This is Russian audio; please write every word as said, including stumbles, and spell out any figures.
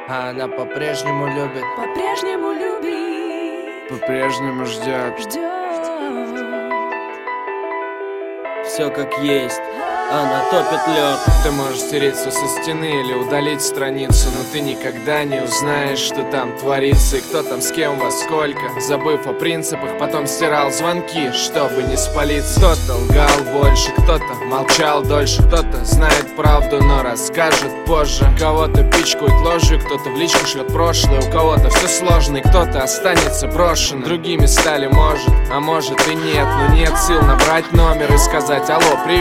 А она по-прежнему любит, по-прежнему любит, по-прежнему ждет, ждет. все как есть, она топит лед. Ты можешь стереться со стены или удалить страницу, но ты никогда не узнаешь, что там творится и кто там с кем во сколько. Забыв о принципах, потом стирал звонки, чтобы не спалиться. Кто-то лгал больше, кто-то молчал дольше, кто-то знает правду, но расскажет позже. Кого-то пичкают ложью, кто-то в личку шлет прошлое. У кого-то все сложно и кто-то останется брошен. Другими стали может, а может и нет, но нет сил набрать номер и сказать: алло, привет.